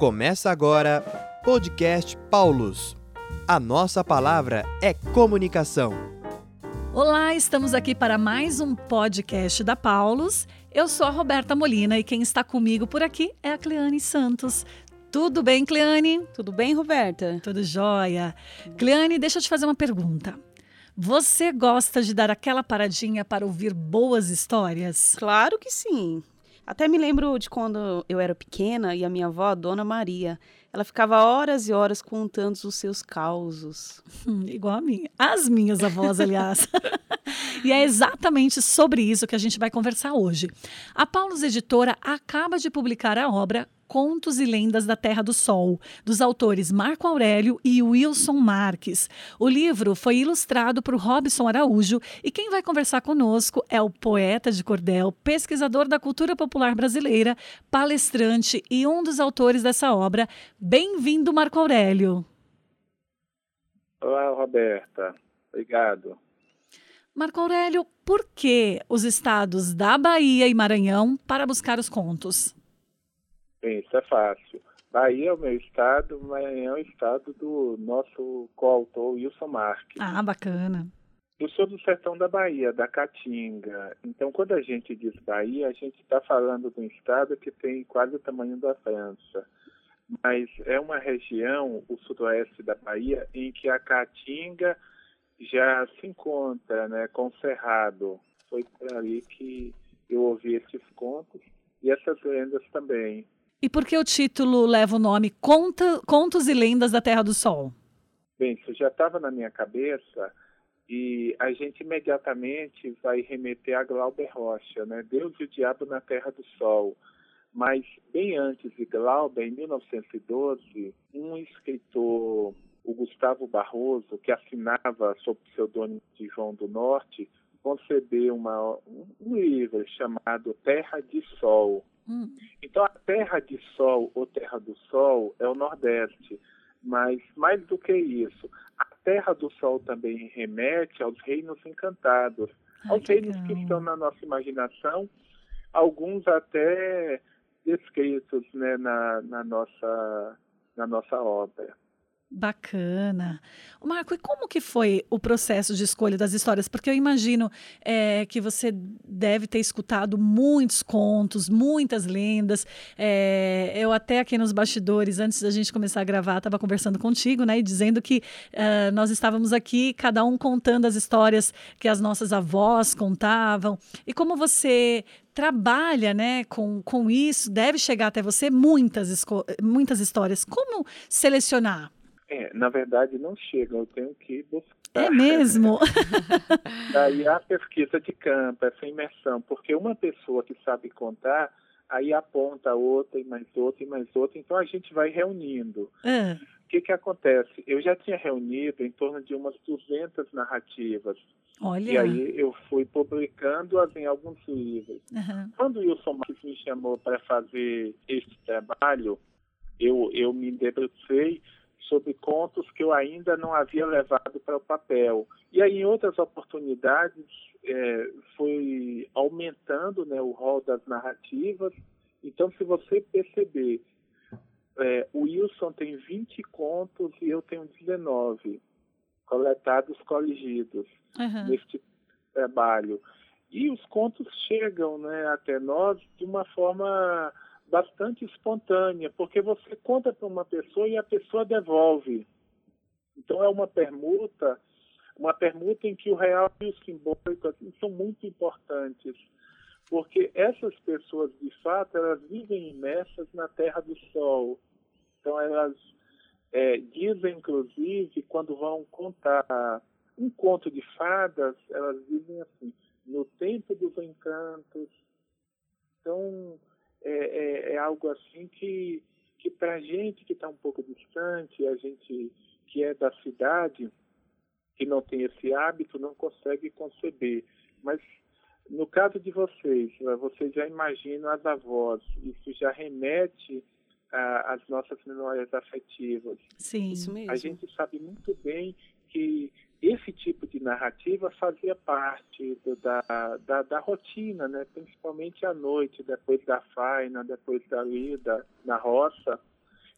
Começa agora Podcast Paulus. A nossa palavra é comunicação. Olá, estamos aqui para mais um podcast da Paulus. Eu sou a Roberta Molina e quem está comigo por aqui é a Cleane Santos. Tudo bem, Cleane? Tudo bem, Roberta? Tudo jóia. Cleane, deixa eu te fazer uma pergunta. Você gosta de dar aquela paradinha para ouvir boas histórias? Claro que sim. Até me lembro de quando eu era pequena e a minha avó, a Dona Maria, ela ficava horas e horas contando os seus causos. Igual a minha. As minhas avós, aliás. E é exatamente sobre isso que a gente vai conversar hoje. A Paulus Editora acaba de publicar a obra Contos e Lendas da Terra do Sol, dos autores Marco Aurélio e Wilson Marques. O livro foi ilustrado por Robson Araújo e quem vai conversar conosco é o poeta de cordel, pesquisador da cultura popular brasileira, palestrante e um dos autores dessa obra. Bem-vindo, Marco Aurélio. Olá, Roberta. Obrigado. Marco Aurélio, por que os estados da Bahia e Maranhão para buscar os contos? Bem, isso é fácil. Bahia é o meu estado, Maranhão é o estado do nosso coautor Wilson Marques. Ah, bacana. Eu sou do sertão da Bahia, da Caatinga. Então, quando a gente diz Bahia, a gente está falando de um estado que tem quase o tamanho da França. Mas é uma região, o sudoeste da Bahia, em que a Caatinga já se encontra, né, com o Cerrado. Foi por ali que eu ouvi esses contos e essas lendas também. E por que o título leva o nome Contos e Lendas da Terra do Sol? Bem, isso já estava na minha cabeça e a gente imediatamente vai remeter a Glauber Rocha, né? Deus e o Diabo na Terra do Sol. Mas bem antes de Glauber, em 1912, um escritor, o Gustavo Barroso, que assinava sob o pseudônimo de João do Norte, concebeu um livro chamado Terra de Sol. Então, a Terra de Sol ou Terra do Sol é o Nordeste, mas mais do que isso, a Terra do Sol também remete aos reinos encantados, aos reinos que estão na nossa imaginação, alguns até descritos, né, na nossa obra. Bacana. Marco, e como que foi o processo de escolha das histórias? Porque eu imagino que você deve ter escutado muitos contos, muitas lendas. Eu até aqui nos bastidores, antes da gente começar a gravar, estava conversando contigo, né? E dizendo que nós estávamos aqui, cada um contando as histórias que as nossas avós contavam. E como você trabalha, né, com isso, deve chegar até você muitas histórias. Como selecionar? Na verdade, não chegam, eu tenho que buscar. É mesmo? Daí a pesquisa de campo, essa imersão, porque uma pessoa que sabe contar, aí aponta outra e mais outra e mais outra, então a gente vai reunindo. O que acontece? Eu já tinha reunido em torno de umas 200 narrativas. Olha. E aí eu fui publicando-as em alguns livros. Quando o Wilson Marques me chamou para fazer este trabalho, eu me debrucei sobre contos que eu ainda não havia levado para o papel. E aí, em outras oportunidades, foi aumentando, né, o rol das narrativas. Então, se você perceber, o Wilson tem 20 contos e eu tenho 19, coletados, coligidos, neste trabalho. E os contos chegam, né, até nós de uma forma bastante espontânea, porque você conta para uma pessoa e a pessoa devolve. Então é uma permuta em que o real e o simbólico assim, são muito importantes, porque essas pessoas, de fato, elas vivem imersas na Terra do Sol. Então elas dizem, inclusive, quando vão contar um conto de fadas, elas dizem assim, no tempo dos encantos. Então, é algo assim que para a gente que está um pouco distante, a gente que é da cidade, que não tem esse hábito, não consegue conceber. Mas no caso de vocês já imaginam as avós, isso já remete às nossas memórias afetivas. Sim, isso mesmo. A gente sabe muito bem que esse tipo de narrativa fazia parte da rotina, né? Principalmente à noite, depois da faina, depois da lida na roça.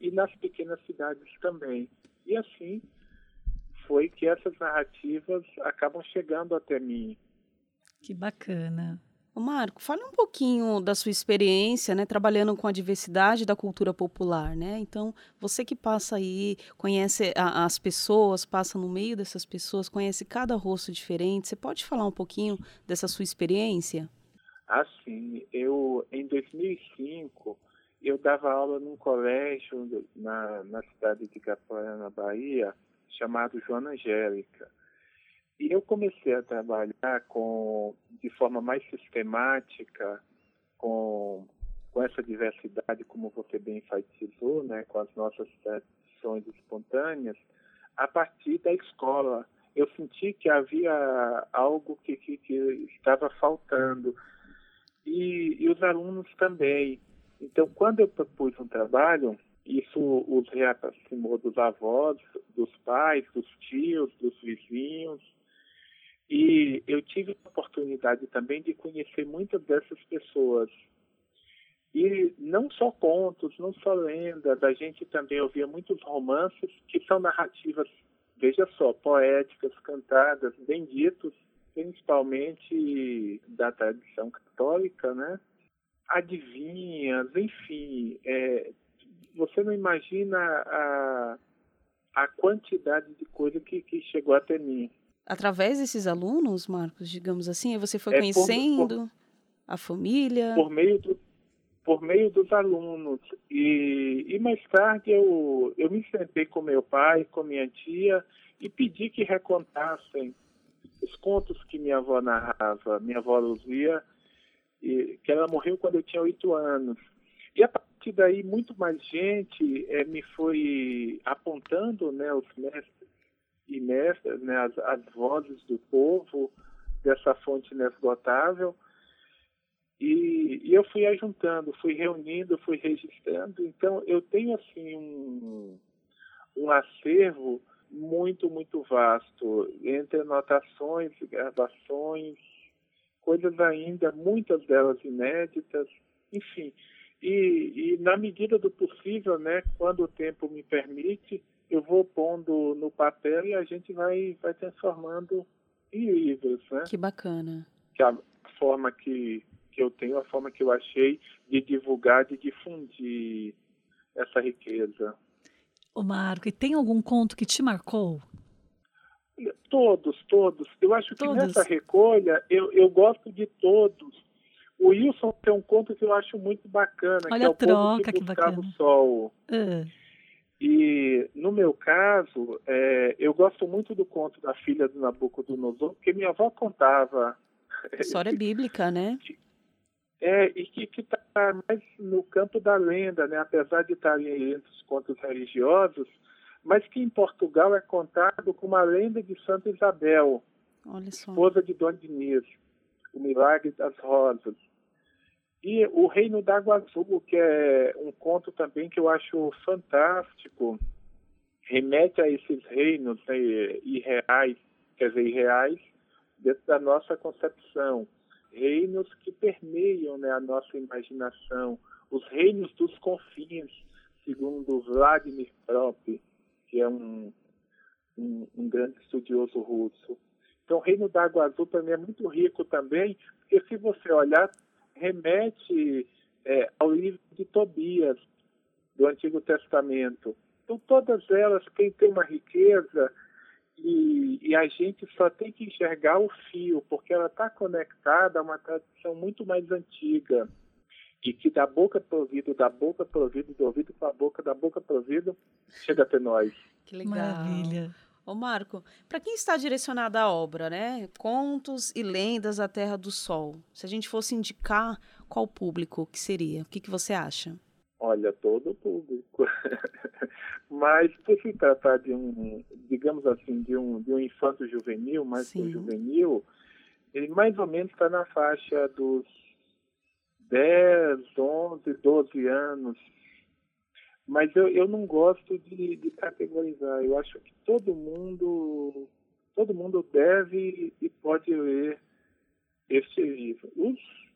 e nas pequenas cidades também. E assim foi que essas narrativas acabam chegando até mim. Que bacana. Ô Marco, fale um pouquinho da sua experiência, né, trabalhando com a diversidade da cultura popular, né? Então, você que passa aí, conhece as pessoas, passa no meio dessas pessoas, conhece cada rosto diferente. Você pode falar um pouquinho dessa sua experiência? Assim, em 2005, eu dava aula num colégio na cidade de Capoeira, na Bahia, chamado Joana Angélica. E eu comecei a trabalhar de forma mais sistemática com essa diversidade, como você bem enfatizou, né, com as nossas tradições espontâneas, a partir da escola. Eu senti que havia algo que estava faltando. E os alunos também. Então, quando eu propus um trabalho, isso os reaproximou dos avós, dos pais, dos tios, dos vizinhos. E eu tive a oportunidade também de conhecer muitas dessas pessoas. E não só contos, não só lendas, a gente também ouvia muitos romances que são narrativas, veja só, poéticas, cantadas, bem ditos, principalmente da tradição católica, né? Adivinhas, enfim, você não imagina a quantidade de coisa que chegou até mim. Através desses alunos, Marcos, digamos assim, você foi conhecendo a família? Por meio dos alunos. E mais tarde eu me sentei com meu pai, com minha tia, e pedi que recontassem os contos que minha avó narrava, minha avó Luzia, que ela morreu quando eu tinha 8 anos. E a partir daí, muito mais gente me foi apontando, né, os mestres e mestras, né, as vozes do povo, dessa fonte inesgotável. E eu fui ajuntando, fui reunindo, fui registrando. Então, eu tenho assim um acervo muito, muito vasto, entre anotações, gravações, coisas ainda, muitas delas inéditas, enfim. E na medida do possível, né, quando o tempo me permite, eu vou pondo no papel e a gente vai transformando em livros, né? Que bacana. Que a forma que eu tenho, a forma que eu achei de divulgar, de difundir essa riqueza. Ô Marco, e tem algum conto que te marcou? Todos. Eu acho que Todos? nessa recolha, eu gosto de todos. O Wilson tem um conto que eu acho muito bacana, Olha que é o a troca, Povo que que Buscava o bacana. Sol. Ah, E, no meu caso, eu gosto muito do conto da filha do Nabucodonosor, porque minha avó contava. História bíblica, né? E que está mais no campo da lenda, né? Apesar de estar entre os contos religiosos, mas que em Portugal é contado com uma lenda de Santa Isabel, Olha só. esposa de Dom Diniz, o Milagre das Rosas. E o Reino d'Água Azul, que é um conto também que eu acho fantástico, remete a esses reinos, né, irreais, dentro da nossa concepção. Reinos que permeiam, né, a nossa imaginação, os reinos dos confins, segundo Vladimir Propp, que é um grande estudioso russo. Então, o Reino d'Água Azul, para mim, é muito rico também, porque se você olhar, remete ao livro de Tobias, do Antigo Testamento. Então, todas elas têm uma riqueza e a gente só tem que enxergar o fio, porque ela está conectada a uma tradição muito mais antiga e que da boca para o ouvido, do ouvido para a boca, da boca para o ouvido, chega até nós. Que legal. maravilha. Ô Marco, para quem está direcionada a obra, né? Contos e lendas da Terra do Sol. Se a gente fosse indicar qual público que seria, o que você acha? Olha, todo o público. Mas por se tratar de digamos assim, de um infanto juvenil, mais que um juvenil, ele mais ou menos está na faixa dos 10, 11, 12 anos. Mas eu não gosto de categorizar. Eu acho que todo mundo deve e pode ler este livro.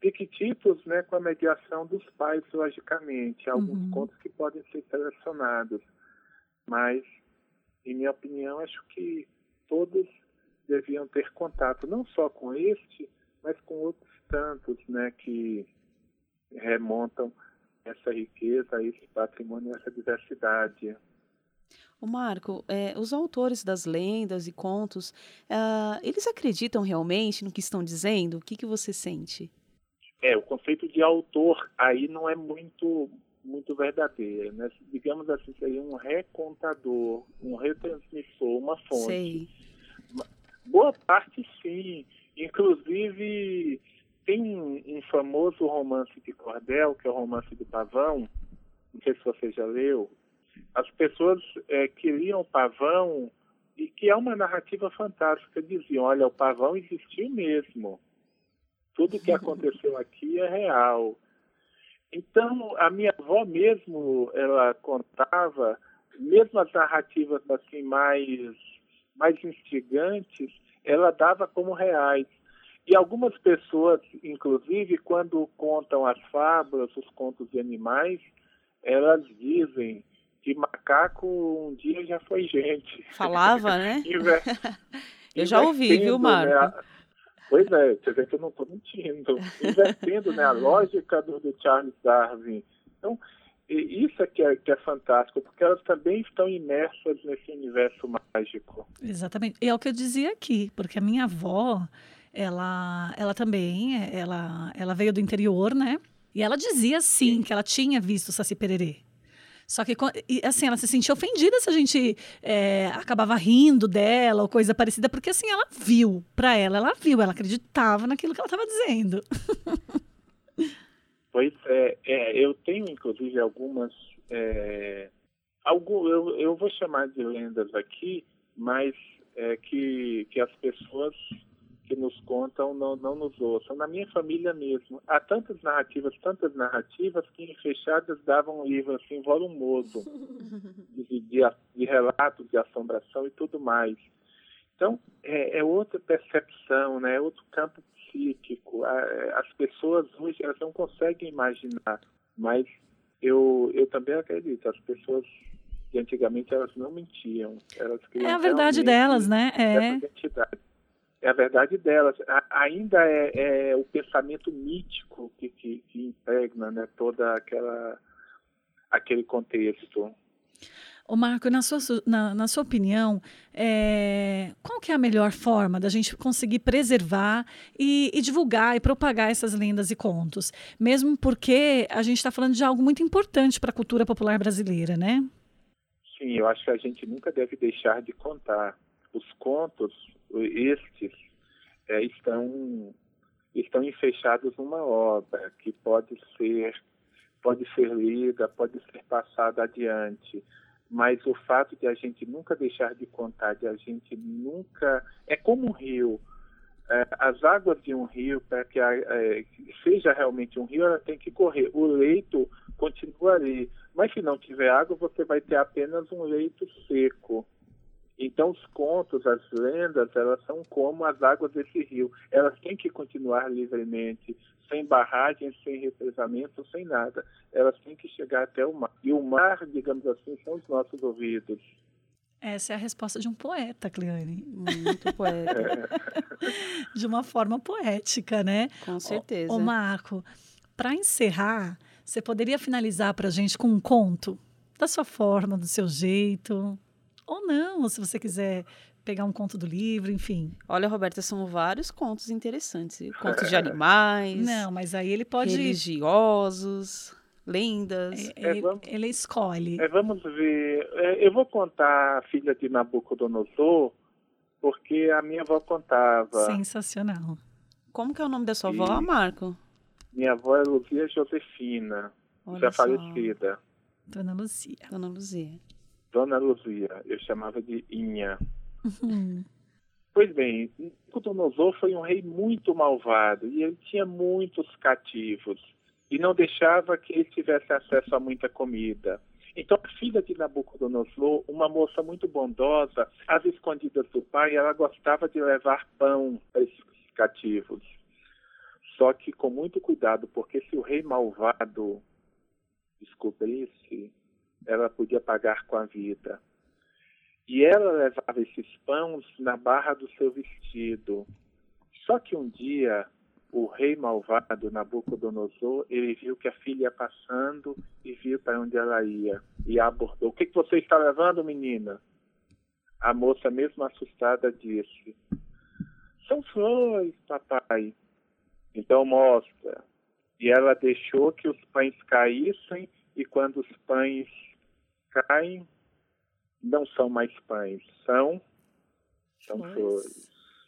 Piquititos, né, com a mediação dos pais, logicamente. Alguns contos que podem ser selecionados. Mas, em minha opinião, acho que todos deviam ter contato, não só com este, mas com outros tantos, né, que remontam essa riqueza, esse patrimônio, essa diversidade. O Marco, os autores das lendas e contos, eles acreditam realmente no que estão dizendo? O que você sente? O conceito de autor aí não é muito verdadeiro, né? Digamos assim, seria um recontador, um retransmissor, uma fonte. Sei. Boa parte, sim. Inclusive, tem um famoso romance de cordel, que é o Romance do Pavão, não sei se você já leu. As pessoas queriam o pavão, e que é uma narrativa fantástica. Diziam, olha, o pavão existiu mesmo. Tudo que aconteceu aqui é real. Então, a minha avó mesmo, ela contava, mesmo as narrativas assim, mais instigantes, ela dava como reais. E algumas pessoas, inclusive, quando contam as fábulas, os contos de animais, elas dizem que macaco um dia já foi gente. Falava, né? Eu já ouvi, viu, Marco? Né? Pois é, você vê que eu não estou mentindo. Invertendo, né, a lógica do Charles Darwin. Então, isso que é fantástico, porque elas também estão imersas nesse universo mágico. Exatamente. E é o que eu dizia aqui, porque a minha avó, ela também, ela veio do interior, né? E ela dizia, sim, que ela tinha visto o Saci Pererê. Só que, assim, ela se sentia ofendida se a gente acabava rindo dela ou coisa parecida, porque, assim, ela viu, ela acreditava naquilo que ela estava dizendo. Pois eu tenho, inclusive, algumas... eu vou chamar de lendas aqui, mas que as pessoas que nos contam não nos ouçam. Na minha família mesmo, há tantas narrativas, que em fechadas davam um livro assim, volumoso, de relatos, de assombração e tudo mais. Então, é outra percepção, né? É outro campo psíquico. As pessoas hoje elas não conseguem imaginar, mas eu também acredito, as pessoas de antigamente elas não mentiam. Elas criam a verdade delas, né? Essa identidade. É a verdade delas. Ainda é o pensamento mítico que impregna, né, toda aquele contexto. Ô Marco, na sua opinião, qual que é a melhor forma da gente conseguir preservar e divulgar e propagar essas lendas e contos? Mesmo porque a gente está falando de algo muito importante para a cultura popular brasileira, né? Sim, eu acho que a gente nunca deve deixar de contar. Os contos, estes, estão enfechados numa obra que pode ser lida, pode ser passada adiante. Mas o fato de a gente nunca deixar de contar, de a gente nunca... É como um rio. As águas de um rio, para que seja realmente um rio, ela tem que correr. O leito continua ali. Mas se não tiver água, você vai ter apenas um leito seco. Então, os contos, as lendas, elas são como as águas desse rio. Elas têm que continuar livremente, sem barragens, sem represamento, sem nada. Elas têm que chegar até o mar. E o mar, digamos assim, são os nossos ouvidos. Essa é a resposta de um poeta, Cleane. Muito poeta. De uma forma poética, né? Com certeza. Ô Marco, para encerrar, você poderia finalizar para a gente com um conto? Da sua forma, do seu jeito... Ou não, se você quiser pegar um conto do livro, enfim. Olha, Roberta, são vários contos interessantes. Contos de animais. Não, mas aí ele pode... religiosos, lendas. Ele escolhe. Vamos ver. Eu vou contar a Filha de Nabucodonosor, porque a minha avó contava. Sensacional. Como que é o nome da sua avó, Marco? Minha avó é Luzia Josefina, já falecida. Dona Luzia. Dona Luzia. Dona Luzia, eu chamava de Inha. Pois bem, Nabucodonosor foi um rei muito malvado e ele tinha muitos cativos e não deixava que ele tivesse acesso a muita comida. Então, a filha de Nabucodonosor, uma moça muito bondosa, às escondidas do pai, ela gostava de levar pão para esses cativos. Só que com muito cuidado, porque se o rei malvado descobrisse, ela podia pagar com a vida. E ela levava esses pães na barra do seu vestido. Só que um dia, o rei malvado, Nabucodonosor, ele viu que a filha ia passando e viu para onde ela ia. E a abordou. O que você está levando, menina? A moça, mesmo assustada, disse: são flores, papai. Então mostra. E ela deixou que os pães caíssem, e quando os pães caem, não são mais pães, são flores.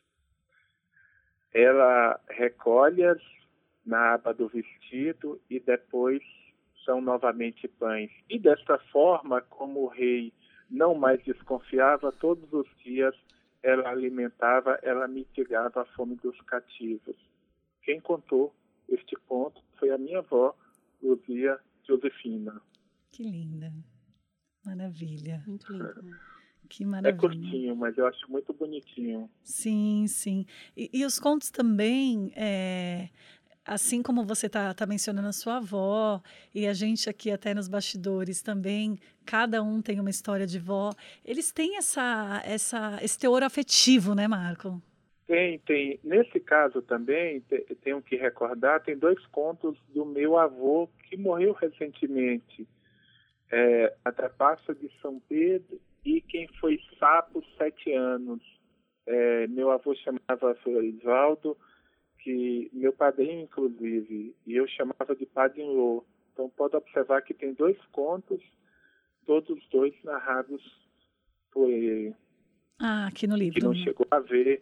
Ela recolhe-as na aba do vestido e depois são novamente pães. E desta forma, como o rei não mais desconfiava, todos os dias ela alimentava, ela mitigava a fome dos cativos. Quem contou este conto foi a minha avó, Luzia Josefina. Que linda. Maravilha. Muito lindo. Que maravilha. É curtinho, mas eu acho muito bonitinho. Sim, sim. E os contos também, assim como você tá mencionando a sua avó, e a gente aqui até nos bastidores também, cada um tem uma história de vó, eles têm esse teor afetivo, né, Marco? Tem. Nesse caso também, tenho que recordar, tem 2 contos do meu avô que morreu recentemente. A Trapaça de São Pedro e Quem Foi Sapo 7 anos. Meu avô chamava Florisvaldo, que meu padrinho, inclusive, e eu chamava de Padrinho. Então, pode observar que tem 2 contos, todos os 2 narrados por ele. Ah, aqui no livro. Que não chegou a ver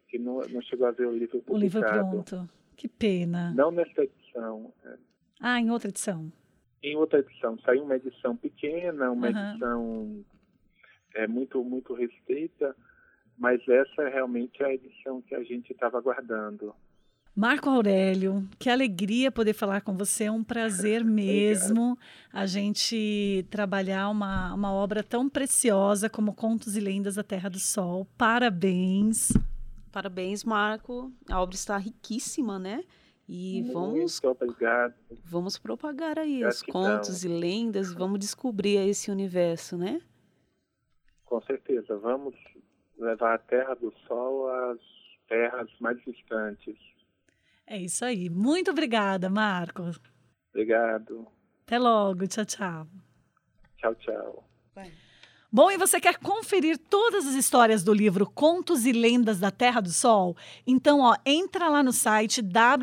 o livro publicado. O livro pronto. Que pena. Não nessa edição. Ah, em outra edição. Em outra edição. Saiu uma edição pequena, uma edição muito, muito restrita, mas essa é realmente a edição que a gente estava aguardando. Marco Aurélio, que alegria poder falar com você, é um prazer mesmo a gente trabalhar uma obra tão preciosa como Contos e Lendas da Terra do Sol. Parabéns! Parabéns, Marco. A obra está riquíssima, né? E muito obrigado. Vamos propagar aí os contos e lendas, vamos descobrir esse universo, né? Com certeza, vamos levar a Terra do Sol às terras mais distantes. É isso aí. Muito obrigada, Marco. Obrigado. Até logo. Tchau, tchau. Tchau, tchau. Vai. Bom, e você quer conferir todas as histórias do livro Contos e Lendas da Terra do Sol? Então, entra lá no site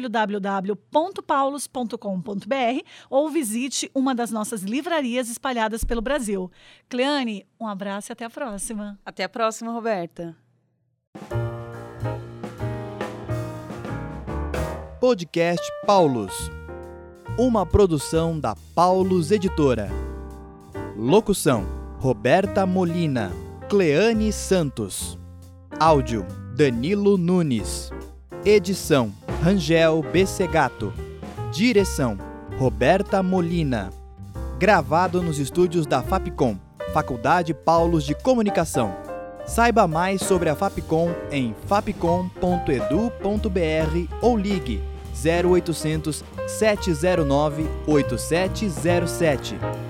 www.paulos.com.br ou visite uma das nossas livrarias espalhadas pelo Brasil. Cleane, um abraço e até a próxima. Até a próxima, Roberta. Podcast Paulos. Uma produção da Paulos Editora. Locução: Roberta Molina, Cleane Santos. Áudio: Danilo Nunes. Edição: Rangel Bessegato. Direção: Roberta Molina. Gravado nos estúdios da Fapcom, Faculdade Paulos de Comunicação. Saiba mais sobre a Fapcom em fapcom.edu.br ou ligue 0800 709 8707.